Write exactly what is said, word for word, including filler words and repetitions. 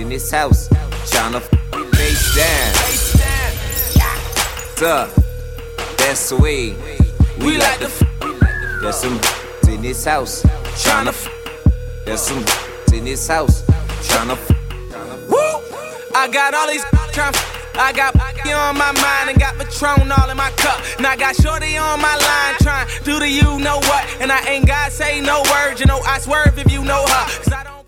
in this house, tryna f face down. What's up? That's the way we like to f. There's some in this house, tryna f. There's some in this house, tryna f. Woo! I got all these tryna f. I got on my mind and got Patron all in my cup. Now I got Shorty on my line trying to do the you know what. And I ain't gotta say no words, you know I swerve if you know her. 'Cause I don't